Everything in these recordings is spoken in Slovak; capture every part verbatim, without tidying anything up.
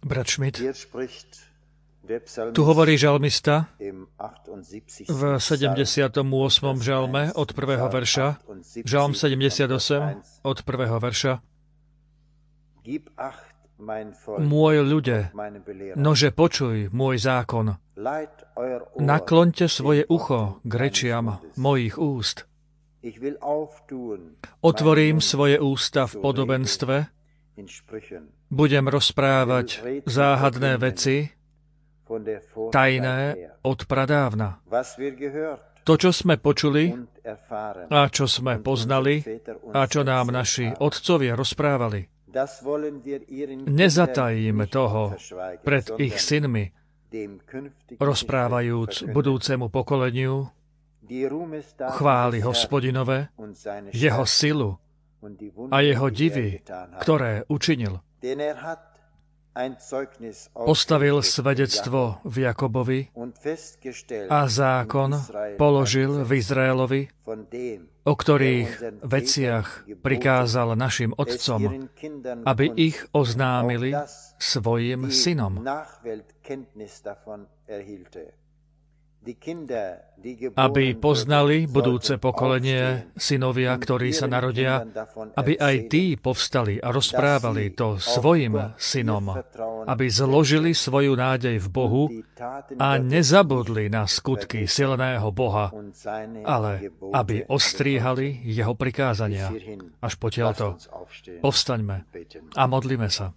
Brat Schmidt, tu hovorí žalmista v sedemdesiatom ôsmom žalme od prvého verša, žalm sedemdesiatosem od prvého verša. Môj ľude, nože počuj môj zákon, nakloňte svoje ucho k rečiam mojich úst. Otvorím svoje ústa v podobenstve, budem rozprávať záhadné veci, tajné od pradávna. To, čo sme počuli a čo sme poznali a čo nám naši otcovia rozprávali, nezatajíme toho pred ich synmi, rozprávajúc budúcemu pokoleniu chvály Hospodinove, jeho silu a jeho divy, ktoré učinil. Postavil svedectvo v Jakobovi a zákon položil v Izraelovi, o ktorých veciach prikázal našim otcom, aby ich oznámili svojim synom. Aby poznali budúce pokolenie synovia, ktorí sa narodia, aby aj tí povstali a rozprávali to svojim synom, aby zložili svoju nádej v Bohu a nezabudli na skutky silného Boha, ale aby ostríhali jeho prikázania. Až potiaľto. Povstaňme a modlíme sa.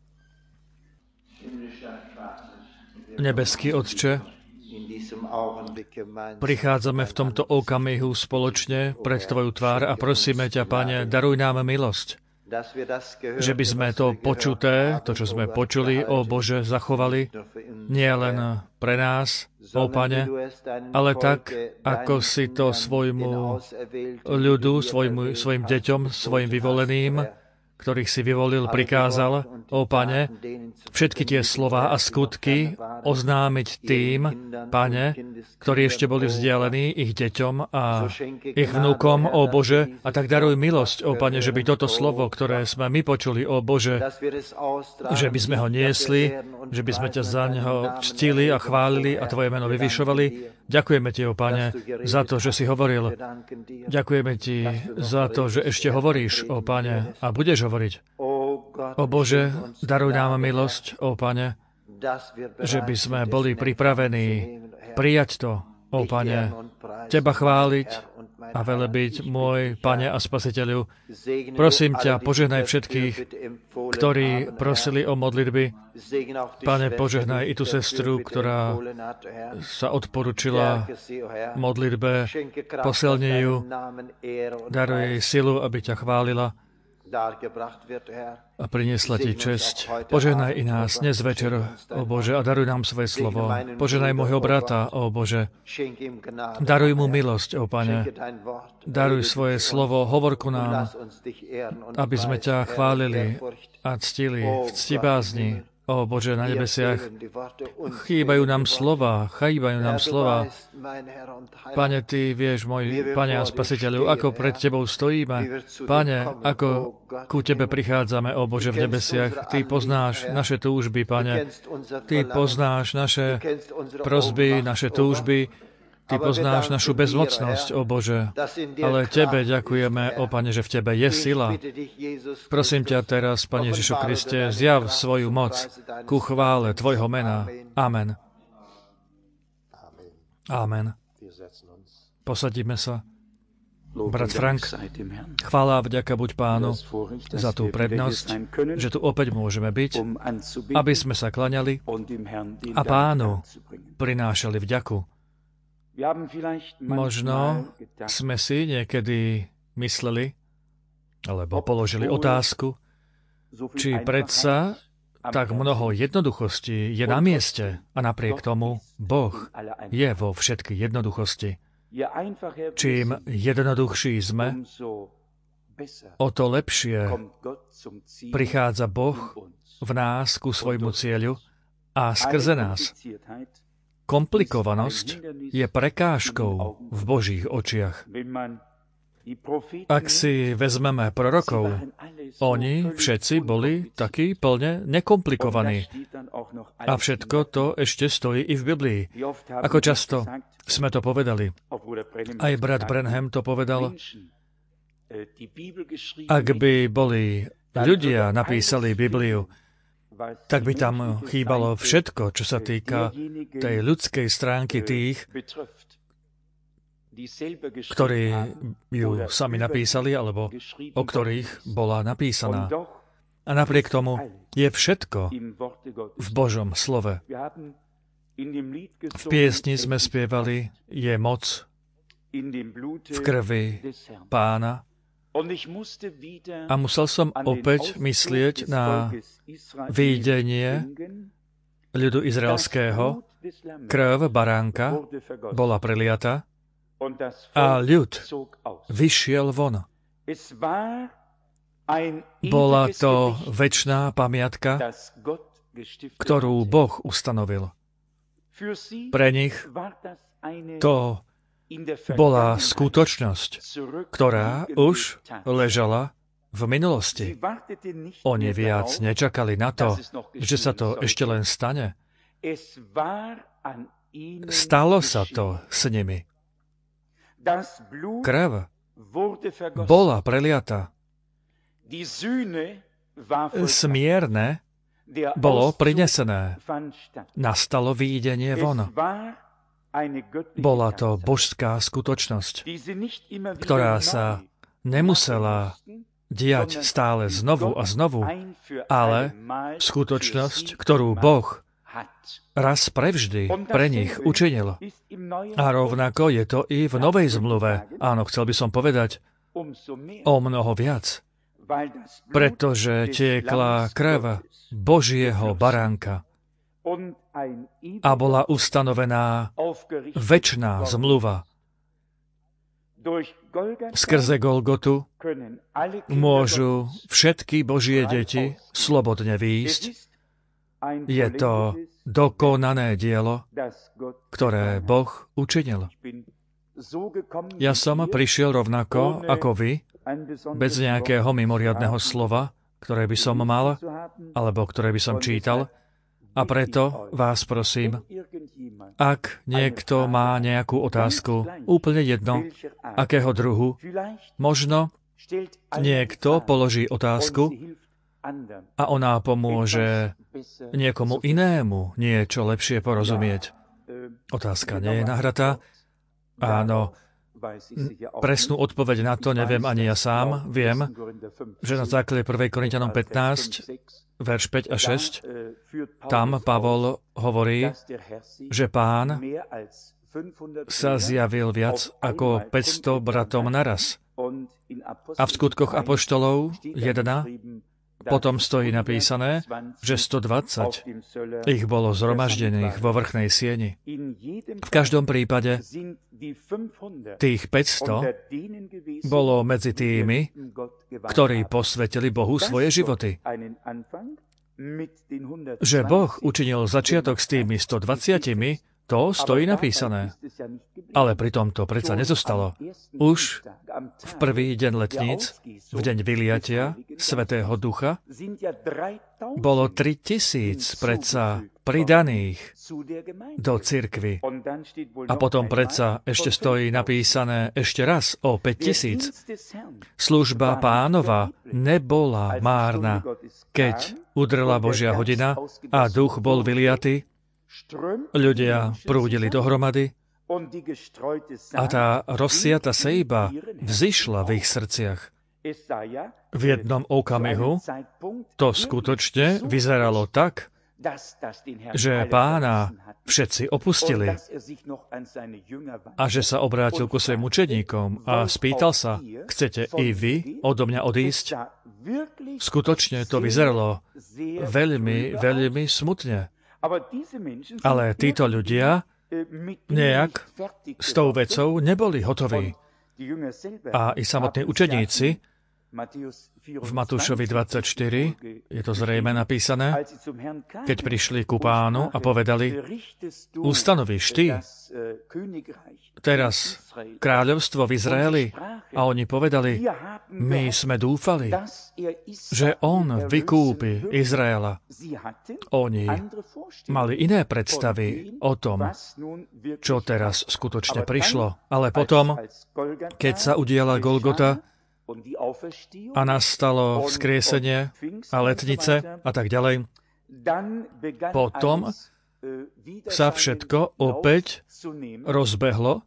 Nebeský Otče, prichádzame v tomto okamihu spoločne pred Tvoju tvár a prosíme ťa, Pane, daruj nám milosť, že by sme to počuté, to, čo sme počuli, o Bože, zachovali nie len pre nás, ó Pane, ale tak, ako si to svojmu ľudu, svojmu, svojim deťom, svojim vyvoleným, ktorých si vyvolil, prikázal, ó Pane, všetky tie slová a skutky oznámiť tým, Pane, ktorí ešte boli vzdialení ich deťom a ich vnúkom, ó Bože, a tak daruj milosť, ó Pane, že by toto slovo, ktoré sme my počuli, ó Bože, že by sme ho niesli, že by sme ťa za neho ctili a chválili a Tvoje meno vyvyšovali. Ďakujeme Ti, ó Pane, za to, že si hovoril. Ďakujeme Ti za to, že ešte hovoríš, ó Pane, a budeš hovoriť. Ó Bože, daruj nám milosť, ó Pane, že by sme boli pripravení prijať to, ó Pane, Teba chváliť a velebiť, môj Pane a Spasiteľu. Prosím ťa, požehnaj všetkých, ktorí prosili o modlitby. Pane, požehnaj i tú sestru, ktorá sa odporučila modlitbe, posilni ju, daruj jej silu, aby ťa chválila a priniesla Ti česť. Požehnaj i nás dnes večer, ó Bože, a daruj nám svoje slovo. Požehnaj môjho brata, ó Bože. Daruj mu milosť, ó Pane. Daruj svoje slovo, hovor ku nám, aby sme ťa chválili a ctili v ctibázni. Ó Bože, na nebesiach, chýbajú nám slova, chýbajú nám slova. Pane, Ty vieš, môj Pane a Spasiteľu, ako pred Tebou stojíme. Pane, ako ku Tebe prichádzame, ó Bože, v nebesiach. Ty poznáš naše túžby, Pane. Ty poznáš naše prosby, naše túžby. Ty poznáš našu bezmocnosť, ó Bože, ale Tebe ďakujeme, ó Pane, že v Tebe je sila. Prosím ťa teraz, Pane Ježišu Kriste, zjav svoju moc ku chvále Tvojho mena. Amen. Amen. Posadíme sa. Brat Frank, chvála a vďaka buď Pánu za tú prednosť, že tu opäť môžeme byť, aby sme sa klaňali a Pánu prinášali vďaku. Možno sme si niekedy mysleli, alebo položili otázku, či predsa tak mnoho jednoduchosti je na mieste a napriek tomu Boh je vo všetkej jednoduchosti. Čím jednoduchší sme, o to lepšie prichádza Boh v nás ku svojmu cieľu a skrze nás. Komplikovanosť je prekážkou v Božích očiach. Ak si vezmeme prorokov, oni všetci boli takí plne nekomplikovaní. A všetko to ešte stojí i v Biblii. Ako často sme to povedali. Aj brat Branham to povedal. Ak by boli ľudia napísali Bibliu, tak by tam chýbalo všetko, čo sa týka tej ľudskej stránky tých, ktorí ju sami napísali, alebo o ktorých bola napísaná. A napriek tomu je všetko v Božom slove. V piesni sme spievali, je moc v krvi Pána. A musel som opäť myslieť na videnie ľudu izraelského. Krv baránka bola preliata a ľud vyšiel von. Bola to večná pamiatka, ktorú Boh ustanovil. Pre nich to bola skutočnosť, ktorá už ležala v minulosti. Oni viac nečakali na to, že sa to ešte len stane. Stalo sa to s nimi. Krev bola preliata. Smierne bolo prinesené. Nastalo výjdenie von. Bola to božská skutočnosť, ktorá sa nemusela diať stále znovu a znovu, ale skutočnosť, ktorú Boh raz prevždy pre nich učinil. A rovnako je to i v Novej zmluve. Áno, chcel by som povedať o mnoho viac, pretože tiekla krev Božieho baránka a bola ustanovená večná zmluva. Skrze Golgotu môžu všetky Božie deti slobodne výjsť. Je to dokonané dielo, ktoré Boh učinil. Ja som prišiel rovnako ako vy, bez nejakého mimoriadneho slova, ktoré by som mal, alebo ktoré by som čítal. A preto vás prosím, ak niekto má nejakú otázku, úplne jedno, akého druhu, možno niekto položí otázku a ona pomôže niekomu inému niečo lepšie porozumieť. Otázka nie je nahratá. Áno, presnú odpoveď na to neviem ani ja sám. Viem, že na základe prvej Korinťanom pätnásť, verš päť a šesť, tam Pavol hovorí, že Pán sa zjavil viac ako päťsto bratom naraz. A v skutkoch apoštolov jeden potom stojí napísané, že stodvadsať ich bolo zhromaždených vo vrchnej sieni. V každom prípade tých päťsto bolo medzi tými, ktorí posvetili Bohu svoje životy. Že Boh učinil začiatok s tými stodvadsiatimi, to stojí napísané. Ale pritom to predsa nezostalo. Už v prvý deň letníc, v deň vyliatia Svätého Ducha, bolo tri tisíc predsa pridaných do cirkvi. A potom predsa ešte stojí napísané ešte raz o päť tisíc. Služba Pánova nebola márna, keď udrela Božia hodina a duch bol vyliaty, ľudia prúdili dohromady a tá rozsiata sejba vzišla v ich srdciach. V jednom okamihu to skutočne vyzeralo tak, že Pána všetci opustili a že sa obrátil ku svojim učeníkom a spýtal sa, chcete i vy odo mňa odísť? Skutočne to vyzeralo veľmi, veľmi smutne. Ale títo ľudia nejak s tou vecou neboli hotoví. A i samotní učeníci V Matúšovi dvadsaťštyri je to zrejme napísané, keď prišli ku Pánu a povedali, ustanovíš ty teraz kráľovstvo v Izraeli? A oni povedali, my sme dúfali, že on vykúpi Izraela. Oni mali iné predstavy o tom, čo teraz skutočne prišlo. Ale potom, keď sa udiala Golgota a nastalo vzkriesenie a letnice a tak ďalej, potom sa všetko opäť rozbehlo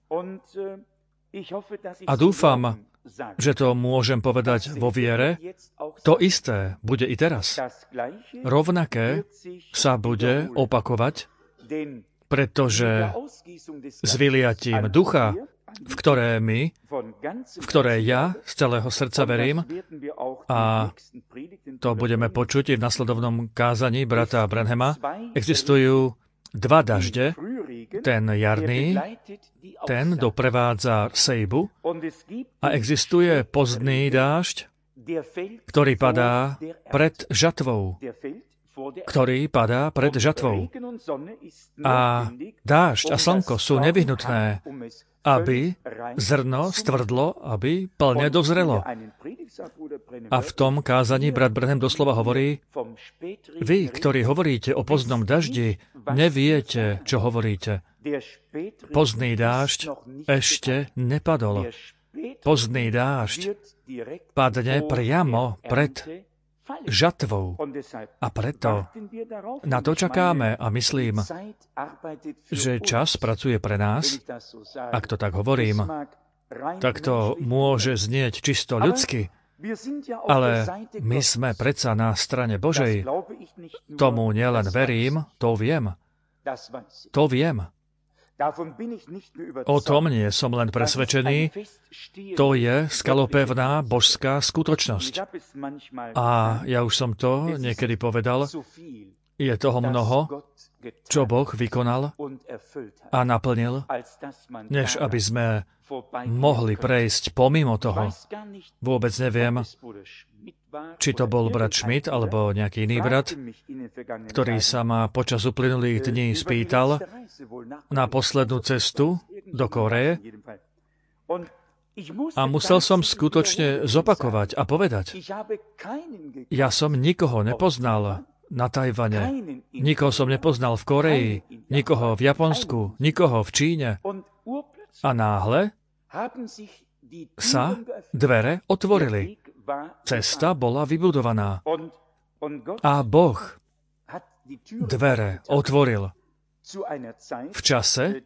a dúfam, že to môžem povedať vo viere, to isté bude i teraz. Rovnaké sa bude opakovať, pretože s vyliatím ducha, v ktoré my, v ktoré ja z celého srdca verím, a to budeme počuť i v nasledovnom kázaní brata Branhama, existujú dva dažde, ten jarný, ten doprevádza sejbu a existuje pozdný dážď, ktorý padá pred žatvou, ktorý padá pred žatvou. A dážď a slnko sú nevyhnutné, aby zrno stvrdlo, aby plne dozrelo. A v tom kázaní brat Branham doslova hovorí, vy, ktorí hovoríte o pozdnom daždi, neviete, čo hovoríte. Pozdný dážď ešte nepadol. Pozdný dážď padne priamo pred žatvou. A preto na to čakáme a myslím, že čas pracuje pre nás. Ak to tak hovorím, tak to môže znieť čisto ľudsky, ale my sme predsa na strane Božej. Tomu nielen verím, to viem. To viem. O tom nie som len presvedčený, to je skalopevná božská skutočnosť. A ja už som to niekedy povedal, je toho mnoho, čo Boh vykonal a naplnil, než aby sme mohli prejsť pomimo toho. Vôbec neviem, či to bol brat Schmidt alebo nejaký iný brat, ktorý sa ma počas uplynulých dní spýtal na poslednú cestu do Kóreje a musel som skutočne zopakovať a povedať, ja som nikoho nepoznal na Tajvane, nikoho som nepoznal v Kóreji, nikoho v Japonsku, nikoho v Číne a náhle sa dvere otvorili. Cesta bola vybudovaná a Boh dvere otvoril v čase,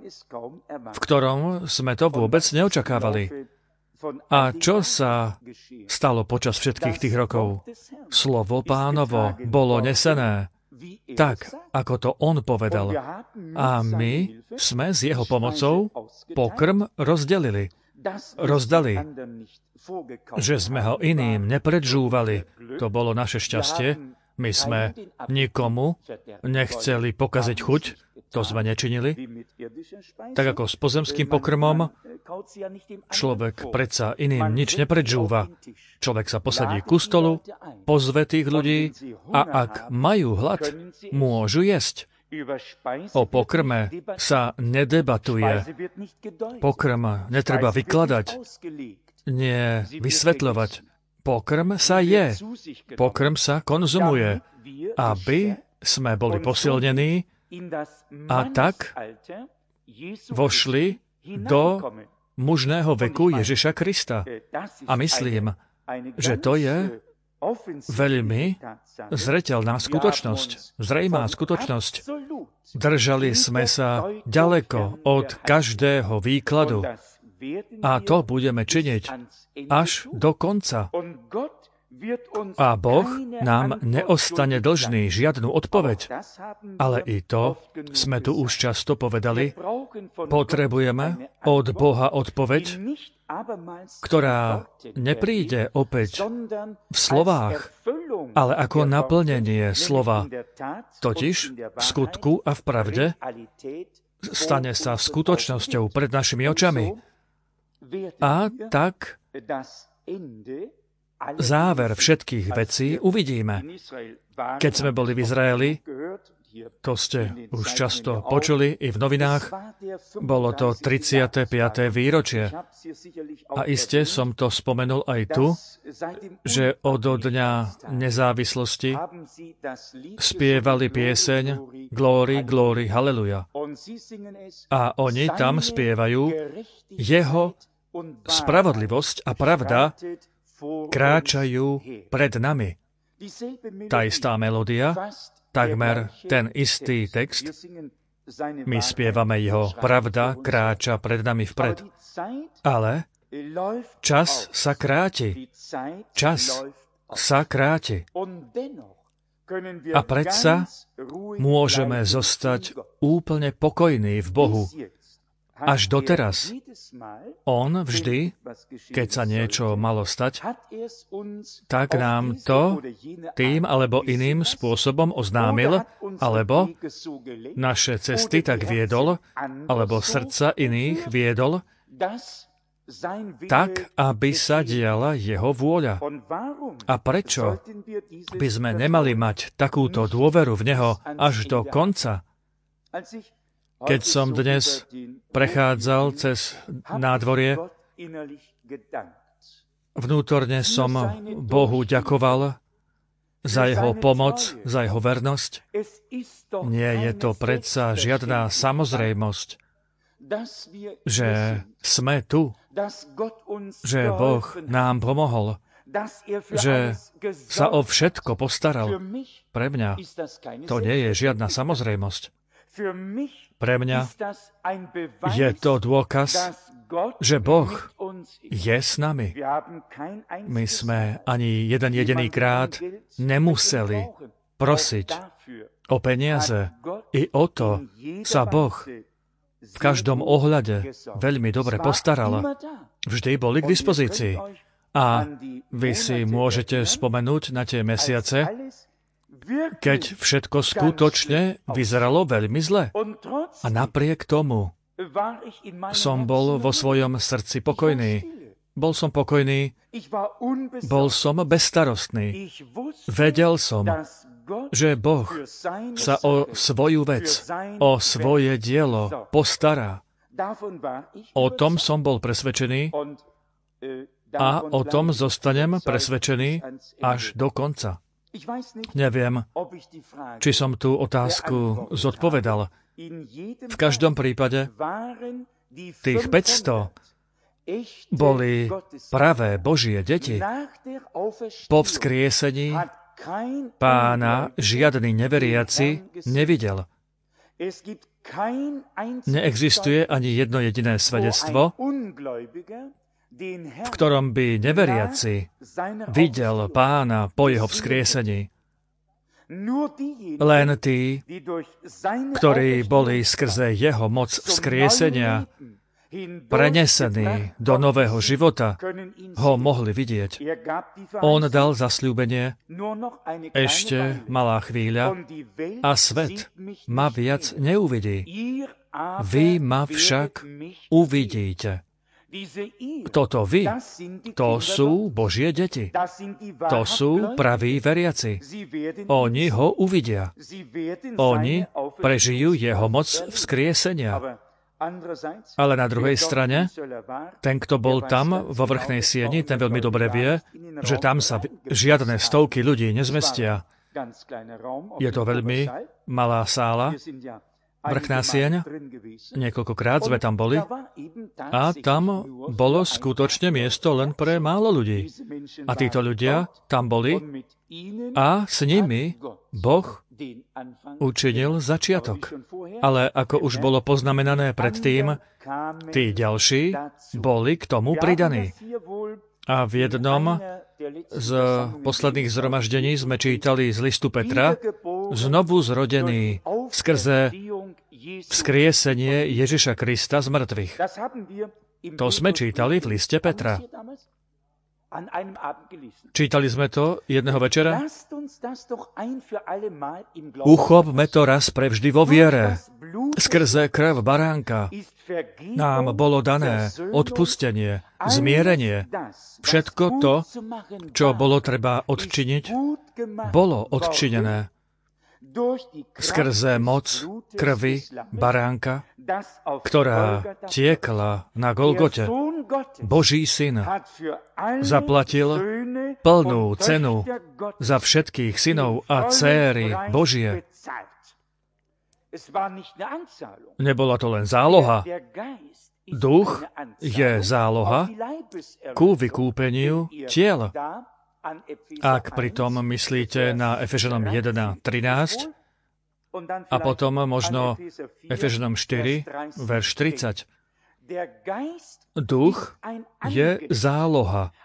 v ktorom sme to vôbec neočakávali. A čo sa stalo počas všetkých tých rokov? Slovo Pánovo bolo nesené, tak, ako to on povedal. A my sme s jeho pomocou pokrm rozdelili. Rozdali, že sme ho iným nepredžúvali. To bolo naše šťastie. My sme nikomu nechceli pokaziť chuť, to sme nečinili. Tak ako s pozemským pokrmom, človek predsa iným nič nepredžúva. Človek sa posadí ku stolu, pozve tých ľudí a ak majú hlad, môžu jesť. O pokrme sa nedebatuje. Pokrm netreba vykladať, nie vysvetľovať. Pokrm sa je. Pokrm sa konzumuje, aby sme boli posilnení a tak vošli do mužného veku Ježiša Krista. A myslím, že to je veľmi zreteľná skutočnosť, zrejmá skutočnosť. Držali sme sa ďaleko od každého výkladu a to budeme činiť až do konca. A Boh nám neostane dlžný žiadnu odpoveď. Ale i to sme tu už často povedali. Potrebujeme od Boha odpoveď, ktorá nepríde opäť v slovách, ale ako naplnenie slova. Totiž v skutku a v pravde stane sa skutočnosťou pred našimi očami. A tak záver všetkých vecí uvidíme. Keď sme boli v Izraeli, to ste už často počuli i v novinách, bolo to tridsiate piate výročie. A iste som to spomenul aj tu, že od dňa nezávislosti spievali pieseň Glory, Glory, Halleluja. A oni tam spievajú jeho spravodlivosť a pravda kráčajú pred nami. Tá istá melódia, takmer ten istý text, my spievame jeho pravda kráča pred nami vpred. Ale čas sa kráti. Čas sa kráti. A predsa môžeme zostať úplne pokojní v Bohu. Až doteraz. On vždy, keď sa niečo malo stať, tak nám to tým alebo iným spôsobom oznámil, alebo naše cesty tak viedol, alebo srdca iných viedol, tak, aby sa diala jeho vôľa. A prečo by sme nemali mať takúto dôveru v neho až do konca? Keď som dnes prechádzal cez nádvorie, vnútorne som Bohu ďakoval za jeho pomoc, za jeho vernosť. Nie je to predsa žiadna samozrejmosť, že sme tu, že Boh nám pomohol, že sa o všetko postaral. Pre mňa to nie je žiadna samozrejmosť. Pre mňa je to dôkaz, že Boh je s nami. My sme ani jeden jediný krát nemuseli prosiť o peniaze. I o to sa Boh v každom ohľade veľmi dobre postaral. Vždy boli k dispozícii. A vy si môžete spomenúť na tie mesiace, keď všetko skutočne vyzeralo veľmi zle. A napriek tomu som bol vo svojom srdci pokojný. Bol som pokojný, bol som bezstarostný. Vedel som, že Boh sa o svoju vec, o svoje dielo postará. O tom som bol presvedčený a o tom zostanem presvedčený až do konca. Neviem, či som tú otázku zodpovedal. V každom prípade tých päťsto boli pravé Božie deti. Po vzkriesení Pána žiadny neveriaci nevidel. Neexistuje ani jedno jediné svedectvo, v ktorom by neveriaci videl Pána po jeho vzkriesení. Len tí, ktorí boli skrze jeho moc vzkriesenia prenesení do nového života, ho mohli vidieť. On dal zasľúbenie, ešte malá chvíľa a svet ma viac neuvidí. Vy ma však uvidíte. Toto vy, to sú Božie deti. To sú praví veriaci. Oni ho uvidia. Oni prežijú jeho moc vzkriesenia. Ale na druhej strane, ten, kto bol tam vo vrchnej sieni, ten veľmi dobre vie, že tam sa žiadne stovky ľudí nezmestia. Je to veľmi malá sála, vrchná sieň, niekoľkokrát sme tam boli a tam bolo skutočne miesto len pre málo ľudí. A títo ľudia tam boli a s nimi Boh učinil začiatok. Ale ako už bolo poznamenané predtým, tí ďalší boli k tomu pridaní. A v jednom z posledných zhromaždení sme čítali z listu Petra, znovu zrodený skrze vzkriesenie Ježiša Krista z mŕtvych. To sme čítali v liste Petra. Čítali sme to jedného večera. Uchopme to raz prevždy vo viere. Skrze krv baránka nám bolo dané odpustenie, zmierenie. Všetko to, čo bolo treba odčiniť, bolo odčinené skrze moc krvi baránka, ktorá tiekla na Golgote. Boží syn zaplatil plnú cenu za všetkých synov a dcéry Božie. Nebola to len záloha. Duch je záloha ku vykúpeniu tiel. Ak pritom myslíte na Efežanom jeden trinásť a potom možno Efežanom štyri, verš tridsať. Duch je záloha,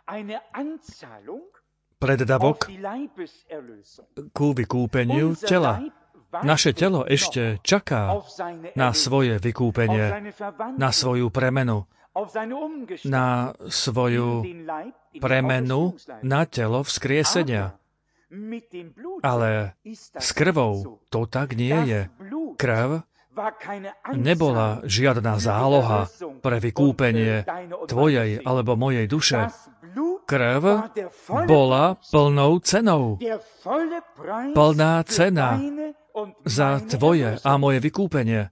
preddavok ku vykúpeniu tela. Naše telo ešte čaká na svoje vykúpenie, na svoju premenu, na svoju premenu na telo vzkriesenia. Ale s krvou to tak nie je. Krv nebola žiadna záloha pre vykúpenie tvojej alebo mojej duše. Krv bola plnou cenou. Plná cena za tvoje a moje vykúpenie.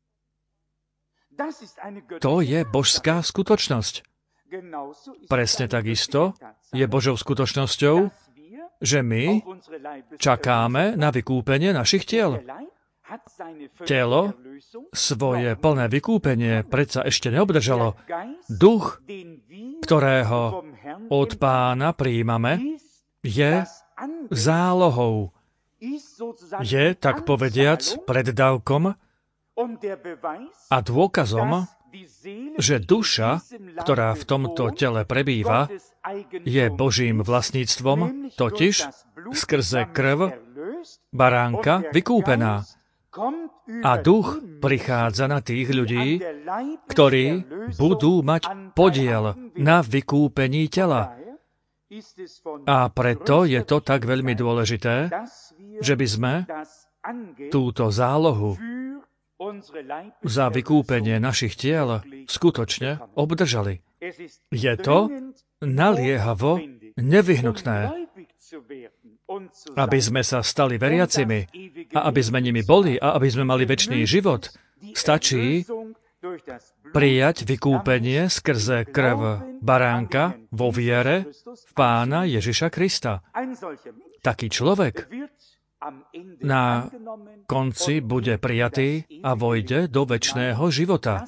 To je božská skutočnosť. Presne takisto je Božou skutočnosťou, že my čakáme na vykúpenie našich tiel. Telo svoje plné vykúpenie predsa ešte neobdržalo. Duch, ktorého od Pána prijímame, je zálohou. Je, tak povediac, preddavkom a dôkazom, že duša, ktorá v tomto tele prebýva, je Božím vlastníctvom, totiž skrze krv baránka vykúpená. A duch prichádza na tých ľudí, ktorí budú mať podiel na vykúpení tela. A preto je to tak veľmi dôležité, že by sme túto zálohu za vykúpenie našich tiel skutočne obdržali. Je to naliehavo nevyhnutné, aby sme sa stali veriacimi a aby sme nimi boli a aby sme mali večný život. Stačí prijať vykúpenie skrze krv baránka vo viere v Pána Ježiša Krista. Taký človek na konci bude prijatý a vojde do večného života,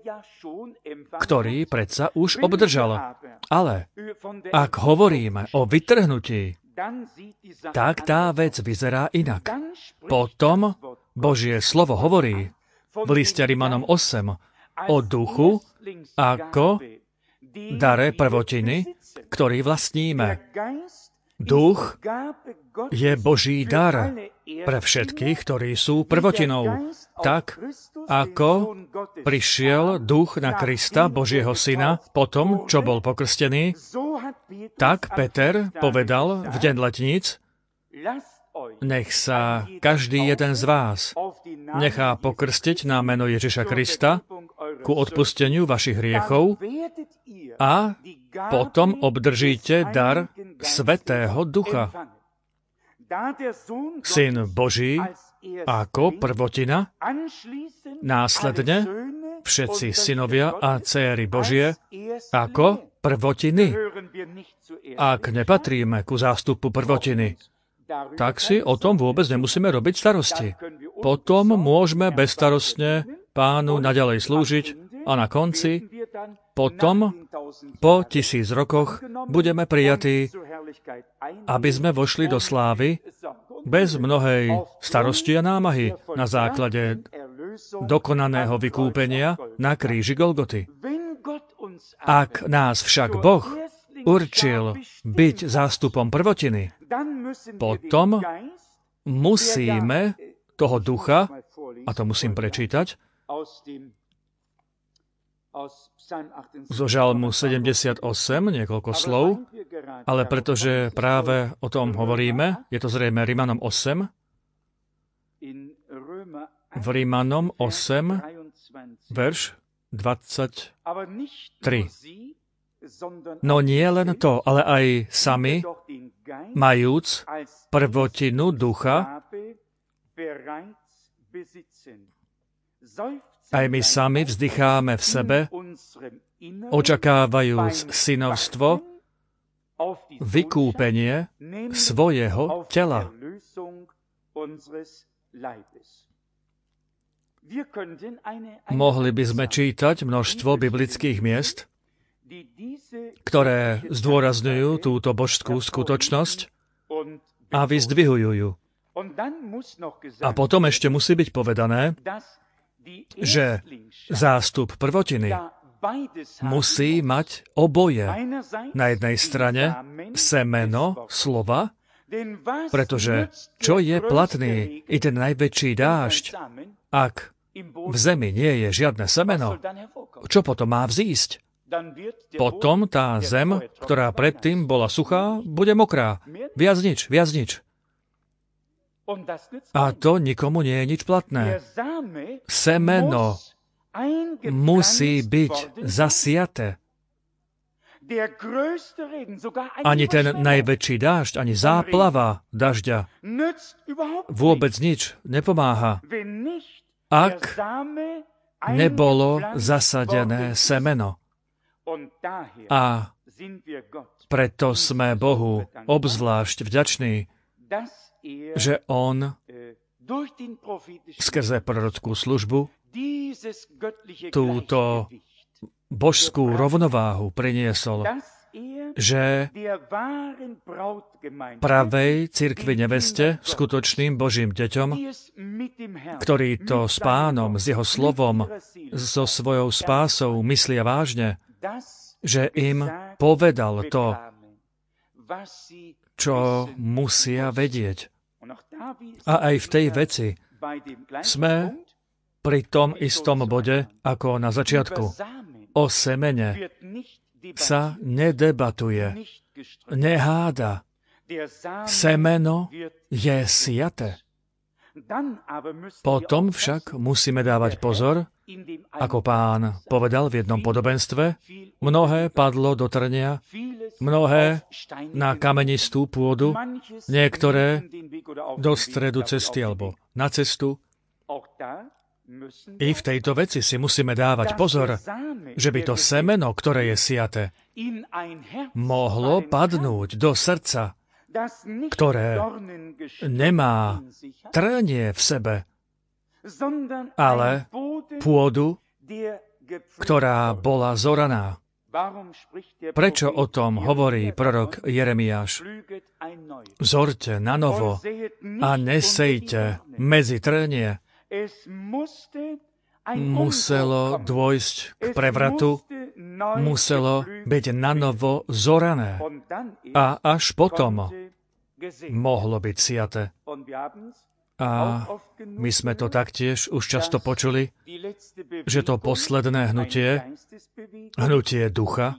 ktorý predsa už obdržal. Ale ak hovoríme o vytrhnutí, tak tá vec vyzerá inak. Potom Božie slovo hovorí v liste Rimanom osem o duchu ako dare prvotiny, ktorý vlastníme. Duch je Boží dar pre všetkých, ktorí sú prvotinou. Tak, ako prišiel duch na Krista, Božieho syna, potom, čo bol pokrstený, tak Peter povedal v deň letníc, nech sa každý jeden z vás nechá pokrstiť na meno Ježiša Krista ku odpusteniu vašich hriechov a potom obdržíte dar Svätého Ducha. Syn Boží ako prvotina, následne všetci synovia a dcéry Božie ako prvotiny. Ak nepatríme ku zástupu prvotiny, tak si o tom vôbec nemusíme robiť starosti. Potom môžeme bezstarostne Pánu naďalej slúžiť a na konci, potom, po tisíc rokoch, budeme prijatí, aby sme vošli do slávy bez mnohej starosti a námahy na základe dokonaného vykúpenia na kríži Golgoty. Ak nás však Boh určil byť zástupom prvotiny, potom musíme toho ducha, a to musím prečítať, zo Žalmu sedemdesiatosem, niekoľko slov, ale pretože práve o tom hovoríme, je to zrejme Rimanom osem, v Rimanom osem, verš dvadsaťtri. No nie len to, ale aj sami, majúc prvotinu ducha, aj my sami vzdycháme v sebe, očakávajúc synovstvo, vykúpenie svojho tela. Mohli by sme čítať množstvo biblických miest, ktoré zdôrazňujú túto božskú skutočnosť a vyzdvihujú ju. A potom ešte musí byť povedané, že zástup prvotiny musí mať oboje. Na jednej strane semeno slova, pretože čo je platný i ten najväčší dážď, ak v zemi nie je žiadne semeno, čo potom má vzísť? Potom tá zem, ktorá predtým bola suchá, bude mokrá. Viac nič, viac nič. A to nikomu nie je nič platné. Semeno musí byť zasiate. Ani ten najväčší dážď, ani záplava dažďa vôbec nič nepomáha, ak nebolo zasadené semeno. A preto sme Bohu obzvlášť vďační, že On skrze prorockú službu túto božskú rovnováhu priniesol, že pravej cirkvi neveste, skutočným Božím deťom, ktorí to s Pánom, s Jeho slovom, so svojou spásou myslia vážne, že im povedal to, čo musia vedieť. A aj v tej veci sme pri tom istom bode, ako na začiatku. O semene sa nedebatuje, neháda. Semeno je siate. Potom však musíme dávať pozor, ako Pán povedal v jednom podobenstve, mnohé padlo do trnia, mnohé na kamenistú pôdu, niektoré do stredu cesty alebo na cestu. I v tejto veci si musíme dávať pozor, že by to semeno, ktoré je siate, mohlo padnúť do srdca, ktoré nemá trnie v sebe, ale pôdu, ktorá bola zoraná. Prečo o tom hovorí prorok Jeremiáš? Zorte na novo a nesejte medzi trnie. Muselo dôjsť k prevratu, muselo byť na novo zorané a až potom mohlo byť siate. A my sme to taktiež už často počuli, že to posledné hnutie, hnutie ducha,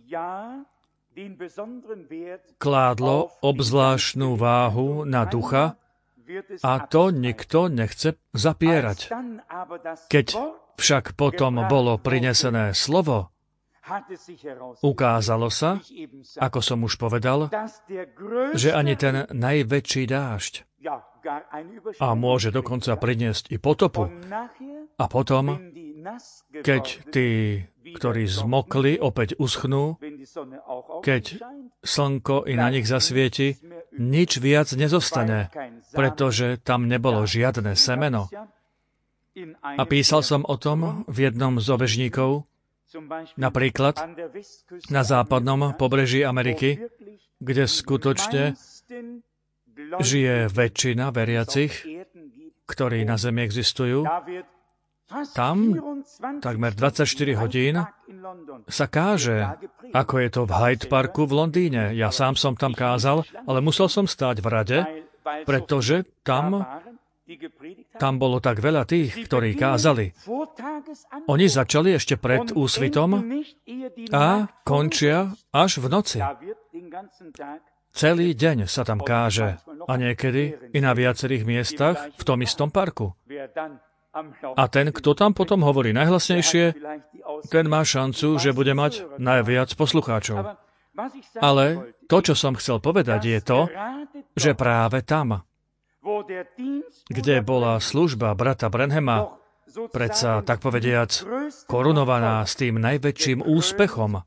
kládlo obzvláštnu váhu na ducha a to nikto nechce zapierať. Keď však potom bolo prinesené slovo, ukázalo sa, ako som už povedal, že ani ten najväčší dážď a môže dokonca priniesť i potopu. A potom, keď tí, ktorí zmokli, opäť uschnú, keď slnko i na nich zasvieti, nič viac nezostane, pretože tam nebolo žiadne semeno. A písal som o tom v jednom z obežníkov, napríklad na západnom pobreží Ameriky, kde skutočne žije väčšina veriacich, ktorí na zemi existujú. Tam takmer dvadsaťštyri hodín sa káže, ako je to v Hyde Parku v Londýne. Ja sám som tam kázal, ale musel som stáť v rade, pretože tam, tam bolo tak veľa tých, ktorí kázali. Oni začali ešte pred úsvitom a končia až v noci. Celý deň sa tam káže a niekedy i na viacerých miestach v tom istom parku. A ten, kto tam potom hovorí najhlasnejšie, ten má šancu, že bude mať najviac poslucháčov. Ale to, čo som chcel povedať, je to, že práve tam, kde bola služba brata Branhama, predsa, tak povediac, korunovaná s tým najväčším úspechom,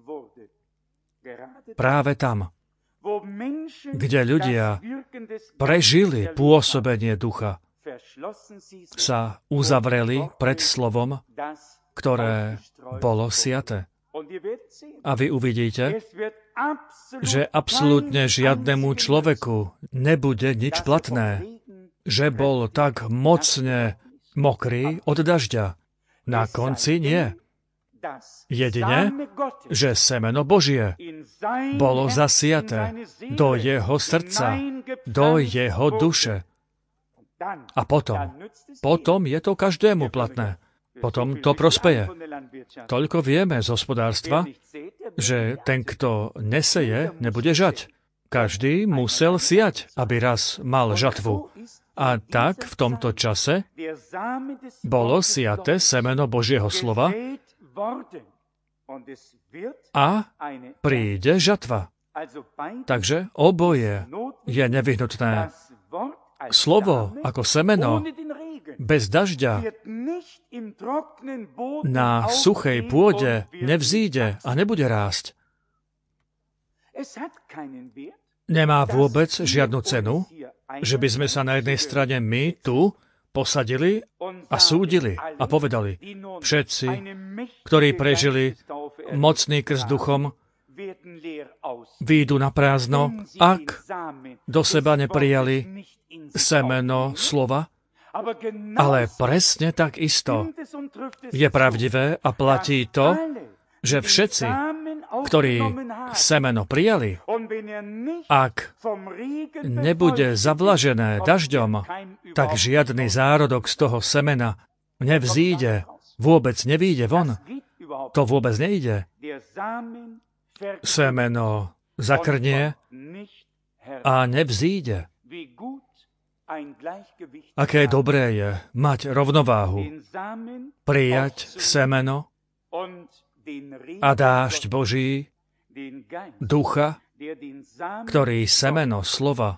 práve tam, kde ľudia prežili pôsobenie ducha, sa uzavreli pred slovom, ktoré bolo siaté. A vy uvidíte, že absolútne žiadnemu človeku nebude nič platné, že bol tak mocne mokrý od dažďa. Na konci nie. Jedine, že semeno Božie bolo zasiaté do jeho srdca, do jeho duše. A potom, potom je to každému platné. Potom to prospeje. Toľko vieme z hospodárstva, že ten, kto neseje, nebude žať. Každý musel siať, aby raz mal žatvu. A tak v tomto čase bolo siaté semeno Božieho slova a príde žatva. Takže oboje je nevyhnutné. Slovo ako semeno bez dažďa na suchej pôde nevzíde a nebude rásť. Nemá vôbec žiadnu cenu, že by sme sa na jednej strane my tu posadili a súdili a povedali, všetci, ktorí prežili mocný krst duchom, výjdu na prázdno, ak do seba neprijali semeno slova, ale presne tak isto je pravdivé a platí to, že všetci, ktorí semeno prijali, ak nebude zavlažené dažďom, tak žiadny zárodok z toho semena nevzíde, vôbec nevíde von. To vôbec nejde. Semeno zakrnie a nevzíde. Aké dobré je mať rovnováhu, prijať semeno a dážď Boží, ducha, ktorý semeno slova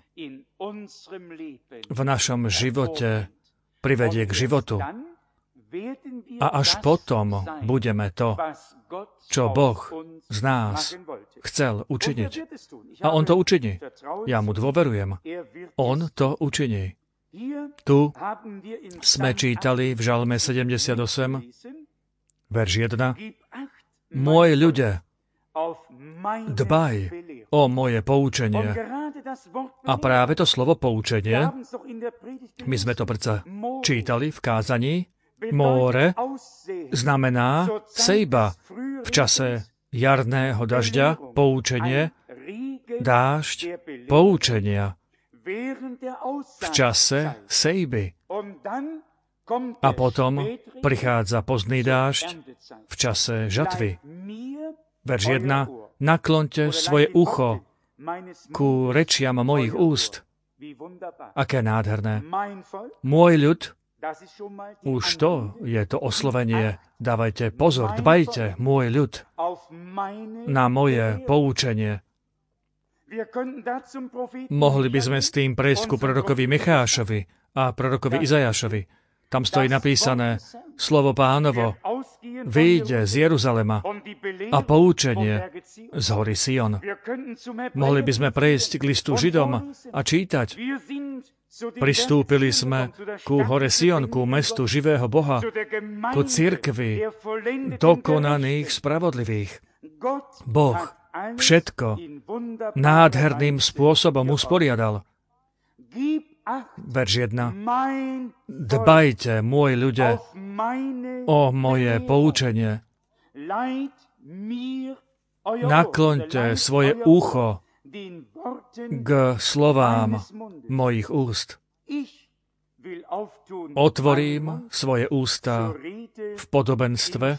v našom živote privedie k životu. A až potom budeme to, čo Boh z nás chcel učiniť. A On to učiní. Ja mu dôverujem. On to učiní. Tu sme čítali v Žalme sedemdesiatosem, verš jeden. Môj ľude, dbaj o moje poučenie. A práve to slovo poučenie, my sme to predsa čítali v kázaní, móre znamená sejba. V čase jarného dažďa poučenie, dážď poučenia. V čase sejby. A potom prichádza pozdný dážď v čase žatvy. Verš jeden. Nakloňte svoje ucho ku rečiam mojich úst. Aké nádherné. Môj ľud, už to je to oslovenie. Dávajte pozor, dbajte, môj ľud, na moje poučenie. Mohli by sme s tým prejsť ku prorokovi Michášovi a prorokovi Izajašovi. Tam stojí napísané, slovo Pánovo vyjde z Jeruzalema a poučenie z hory Sion. Mohli by sme prejsť k listu Židom a čítať. Pristúpili sme ku hore Sion, ku mestu živého Boha, ku cirkvi dokonaných spravodlivých. Boh všetko nádherným spôsobom usporiadal. Verš jeden. Dbajte, môj ľudia, o moje poučenie. Nakloňte svoje ucho k slovám mojich úst. Otvorím svoje ústa v podobenstve.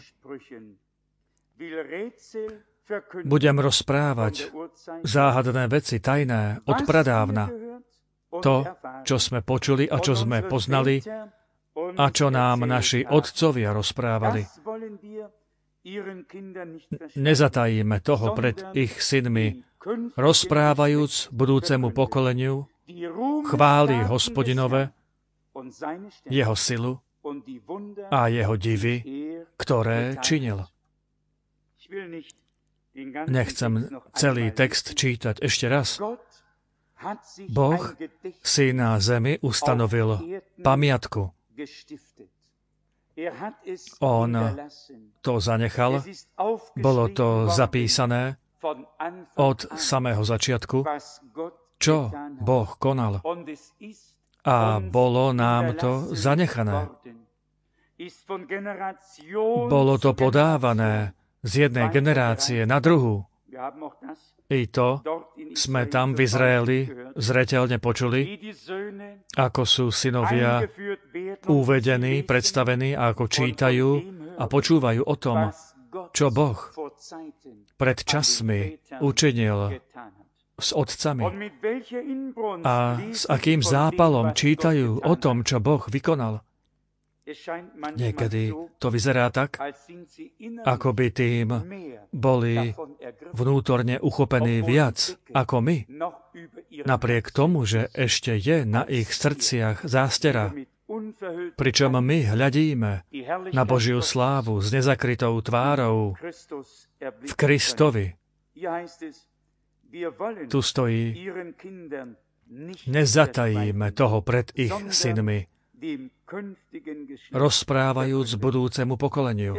Budem rozprávať záhadné veci, tajné, od pradávna. To, čo sme počuli a čo sme poznali a čo nám naši otcovia rozprávali. Nezatajíme toho pred ich synmi, rozprávajúc budúcemu pokoleniu chvály Hospodinove, jeho silu a jeho divy, ktoré činil. Nechcem celý text čítať ešte raz. Boh si na zemi ustanovil pamiatku. On to zanechal, bolo to zapísané od samého začiatku, čo Boh konal. A bolo nám to zanechané. Bolo to podávané z jednej generácie na druhú. I to sme tam v Izraeli zreteľne počuli, ako sú synovia uvedení, predstavení a ako čítajú a počúvajú o tom, čo Boh pred časmi učinil s otcami a s akým zápalom čítajú o tom, čo Boh vykonal. Niekedy to vyzerá tak, ako by tým boli vnútorne uchopení viac ako my, napriek tomu, že ešte je na ich srdciach zástera, pričom my hľadíme na Božiu slávu s nezakrytou tvárou v Kristovi. Tu stojí, nezatajíme toho pred ich synmi, rozprávajúc budúcemu pokoleniu.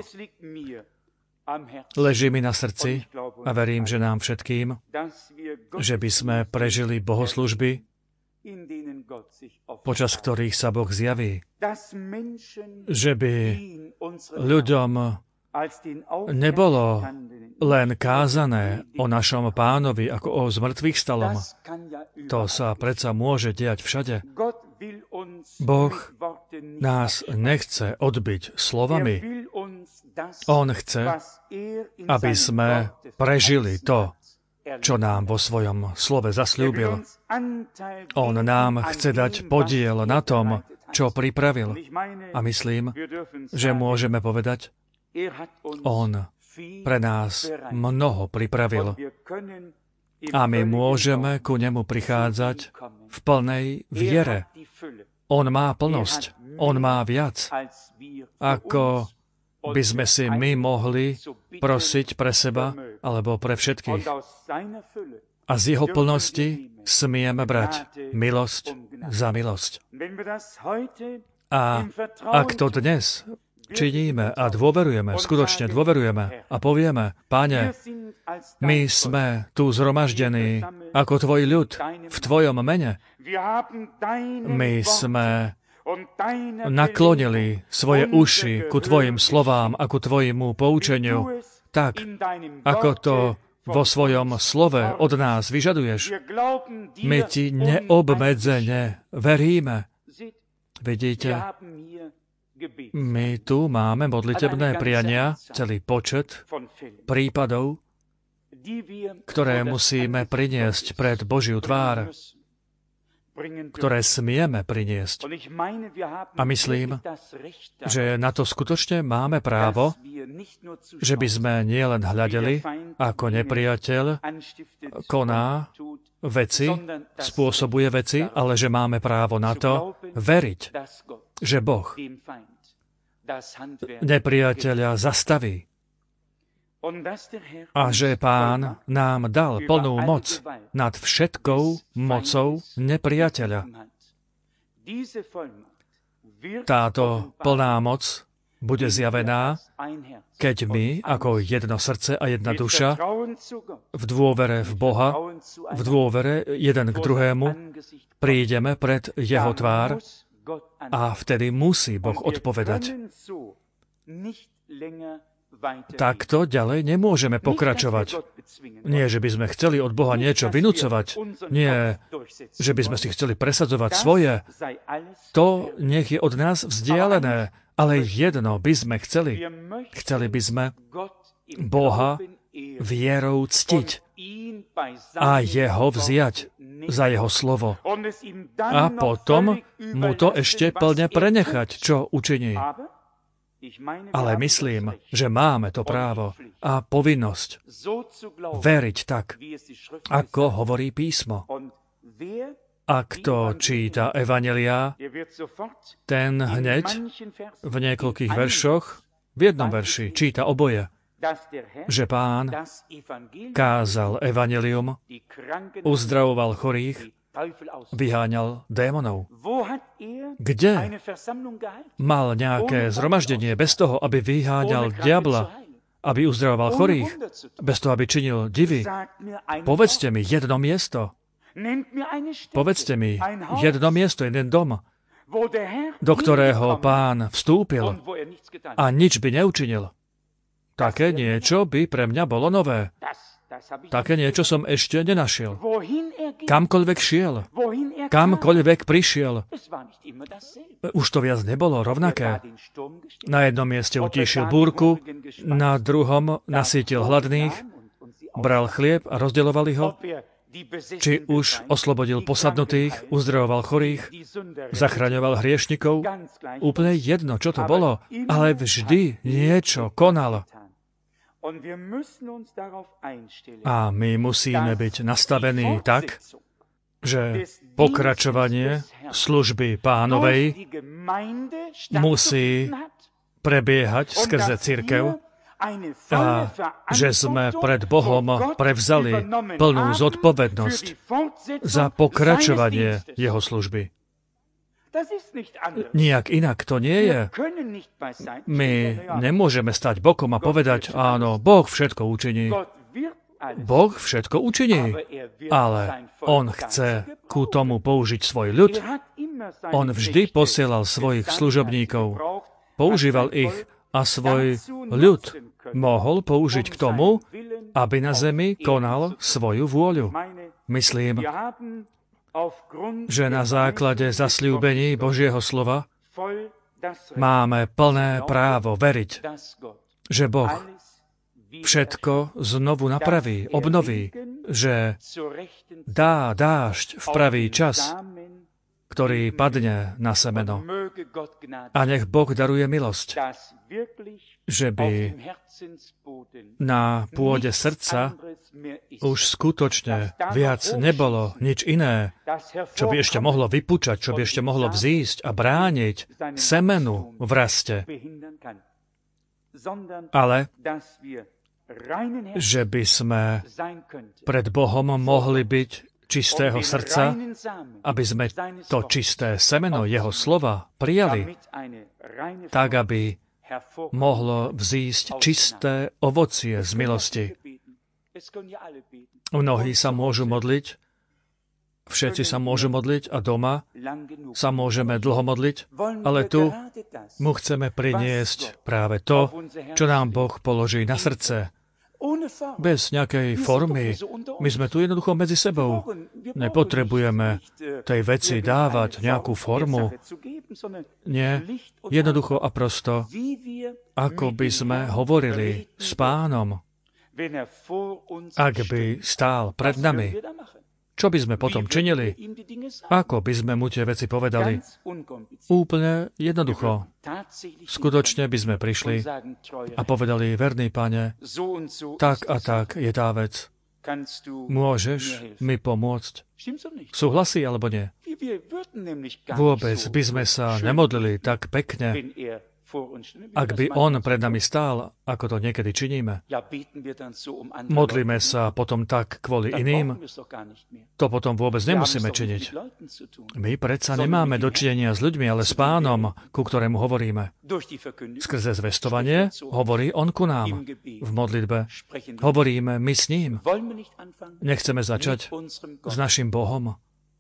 Leží mi na srdci a verím, že nám všetkým, že by sme prežili bohoslužby, počas ktorých sa Boh zjaví. Že by ľuďom nebolo len kázané o našom Pánovi ako o zmrtvých stalom. To sa predsa môže diať všade. Boh nás nechce odbiť slovami. On chce, aby sme prežili to, čo nám vo svojom slove zasľúbil. On nám chce dať podiel na tom, čo pripravil. A myslím, že môžeme povedať, on pre nás mnoho pripravil. A my môžeme ku nemu prichádzať v plnej viere. On má plnosť, on má viac, ako by sme si my mohli prosiť pre seba alebo pre všetkých. A z jeho plnosti smieme brať milosť za milosť. A ak to dnes činíme a dôverujeme, skutočne dôverujeme a povieme, Páne, my sme tu zhromaždení ako tvoj ľud v tvojom mene. My sme naklonili svoje uši ku tvojim slovám a ku tvojmu poučeniu, tak, ako to vo svojom slove od nás vyžaduješ. My ti neobmedzene veríme. Vidíte, my tu máme modlitebné priania, celý počet prípadov, ktoré musíme priniesť pred Božiu tvár, ktoré smieme priniesť. A myslím, že na to skutočne máme právo, že by sme nielen hľadeli, ako nepriateľ koná veci, spôsobuje veci, ale že máme právo na to veriť, že Boh nepriateľa zastaví a že Pán nám dal plnú moc nad všetkou mocou nepriateľa. Táto plná moc bude zjavená, keď my, ako jedno srdce a jedna duša, v dôvere v Boha, v dôvere jeden k druhému, prídeme pred jeho tvár a vtedy musí Boh odpovedať. Takto ďalej nemôžeme pokračovať. Nie, že by sme chceli od Boha niečo vynúcovať. Nie, že by sme si chceli presadzovať svoje. To nech je od nás vzdialené. Ale jedno by sme chceli. Chceli by sme Boha vierou ctiť a jeho vziať za jeho slovo. A potom mu to ešte plne prenechať, čo učiní. Ale myslím, že máme to právo a povinnosť veriť tak, ako hovorí písmo. A kto číta evanjeliá, ten hneď v niekoľkých veršoch, v jednom verši číta oboje, že Pán kázal evanjelium, uzdravoval chorých, vyháňal démonov. Kde mal nejaké zhromaždenie bez toho, aby vyháňal diabla, aby uzdravoval chorých, bez toho, aby činil divy? Povedzte mi jedno miesto. Povedzte mi jedno miesto, jeden dom, do ktorého Pán vstúpil a nič by neučinil. Také niečo by pre mňa bolo nové. Také niečo som ešte nenašiel. Kamkoľvek šiel, kamkoľvek prišiel, už to viac nebolo rovnaké. Na jednom mieste utíšil búrku, na druhom nasýtil hladných, bral chlieb a rozdeľovali ho, či už oslobodil posadnutých, uzdravoval chorých, zachraňoval hriešnikov, úplne jedno, čo to bolo, ale vždy niečo konal. A my musíme byť nastavení tak, že pokračovanie služby Pánovej musí prebiehať skrze cirkev a že sme pred Bohom prevzali plnú zodpovednosť za pokračovanie jeho služby. Nijak inak to nie je. My nemôžeme stať bokom a povedať, áno, Boh všetko učiní. Boh všetko učiní, ale on chce ku tomu použiť svoj ľud. On vždy posielal svojich služobníkov, používal ich a svoj ľud mohol použiť k tomu, aby na zemi konal svoju vôľu. Myslím, že na základe zasľúbení Božieho slova máme plné právo veriť, že Boh všetko znovu napraví, obnoví, že dá dážď v pravý čas, ktorý padne na semeno. A nech Boh daruje milosť, že by na pôde srdca už skutočne viac nebolo nič iné, čo by ešte mohlo vypučať, čo by ešte mohlo vzísť a brániť semenu v raste. Ale že by sme pred Bohom mohli byť čistého srdca, aby sme to čisté semeno jeho slova prijali, tak aby mohlo vzísť čisté ovocie z milosti. Mnohí sa môžu modliť, všetci sa môžu modliť a doma sa môžeme dlho modliť, ale tu mu chceme priniesť práve to, čo nám Boh položí na srdce. Bez nejakej formy. My sme tu jednoducho medzi sebou. Nepotrebujeme tej veci dávať nejakú formu. Nie, jednoducho a prosto, ako by sme hovorili s Pánom, ak by stál pred nami. Čo by sme potom činili? Ako by sme mu tie veci povedali? Úplne jednoducho. Skutočne by sme prišli a povedali, verný Pane, tak a tak je tá vec. Môžeš mi pomôcť? Súhlasí alebo nie? Vôbec by sme sa nemodlili tak pekne, ak by on pred nami stál, ako to niekedy činíme. Modlíme sa potom tak kvôli iným, to potom vôbec nemusíme činiť. My predsa nemáme dočinenia s ľuďmi, ale s Pánom, ku ktorému hovoríme. Skrze zvestovanie hovorí on ku nám. V modlitbe hovoríme my s ním. Nechceme začať s našim Bohom.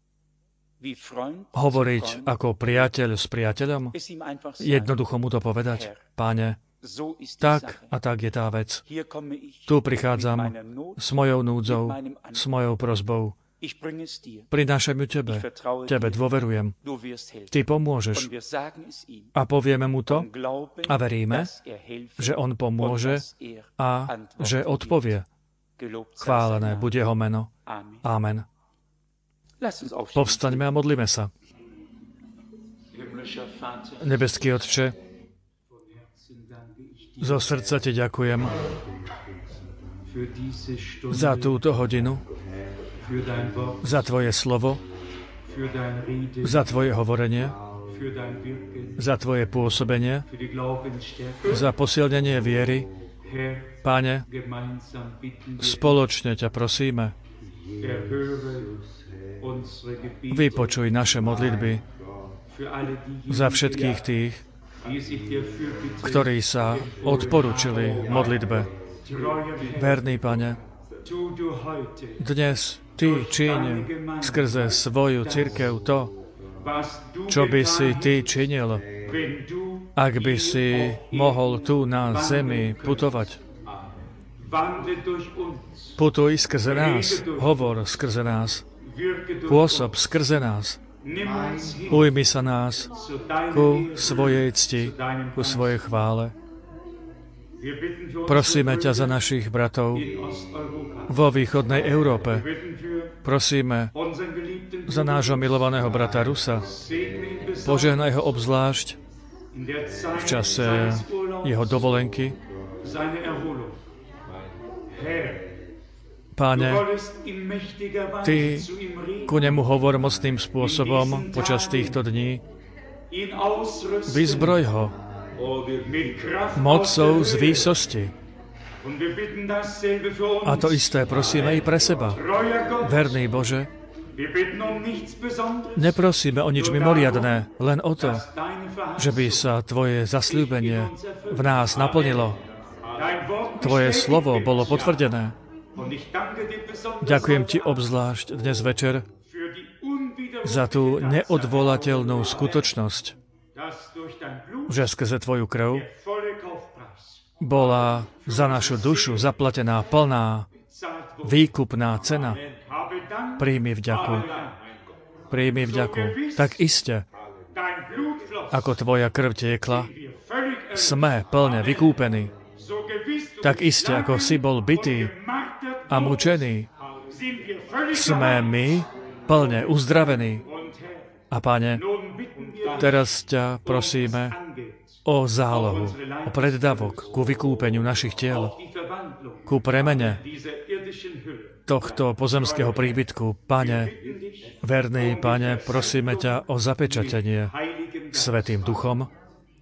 Hovoriť ako priateľ s priateľom? Jednoducho mu to povedať. Páne, tak a tak je tá vec. Tu prichádzam s mojou núdzou, s mojou prosbou. Prinášam ju Tebe. Tebe dôverujem. Ty pomôžeš. A povieme mu to a veríme, že on pomôže a že odpovie. Chválené buď jeho meno. Amen. Povstaňme a modlíme sa. Nebeský Otče, zo srdca Ti ďakujem za túto hodinu, za Tvoje slovo, za Tvoje hovorenie, za Tvoje pôsobenie, za posilnenie viery. Páne, spoločne ťa prosíme, vypočuj naše modlitby za všetkých tých, ktorí sa odporučili modlitbe. Verný Pane, dnes Ty čiň skrze svoju cirkev to, čo by si Ty činil, ak by si mohol tu na zemi putovať. Putuj skrze nás, hovor skrze nás, pôsob skrze nás. Ujmi sa nás ku svojej cti, ku svojej chvále. Prosíme ťa za našich bratov vo východnej Európe. Prosíme za nášho milovaného brata Rusa. Požehnaj ho obzvlášť v čase jeho dovolenky. Páne, Ty ku nemu hovor mocným spôsobom počas týchto dní. Vyzbroj ho mocou z výsosti. A to isté prosíme i pre seba. Verný Bože, neprosíme o nič mimoriadné, len o to, že by sa Tvoje zasľúbenie v nás naplnilo. Tvoje slovo bolo potvrdené. Ďakujem Ti obzvlášť dnes večer za tú neodvolateľnú skutočnosť, že skrze Tvoju krv bola za našu dušu zaplatená plná výkupná cena. Príjmi vďaku. Príjmi vďaku. Tak iste, ako Tvoja krv tiekla, sme plne vykúpení. Tak iste, ako si bol bitý a mučený, sme my plne uzdravení. A Pane, teraz ťa prosíme o zálohu, o preddavok ku vykúpeniu našich tiel, ku premene tohto pozemského príbytku. Pane, verný Pane, prosíme ťa o zapečatenie Svätým Duchom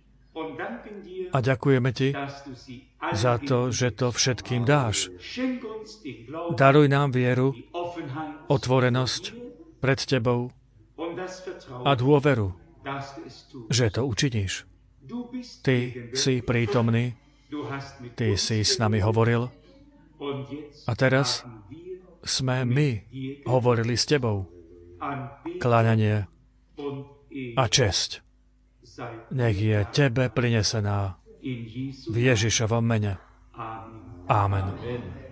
a ďakujeme Ti za to, že to všetkým dáš. Daruj nám vieru, otvorenosť pred Tebou a dôveru, že to učiníš. Ty si prítomný, Ty si s nami hovoril a teraz sme my hovorili s Tebou. Kláňanie a česť nech je Tebe prinesená v Ježišovom mene. Amen.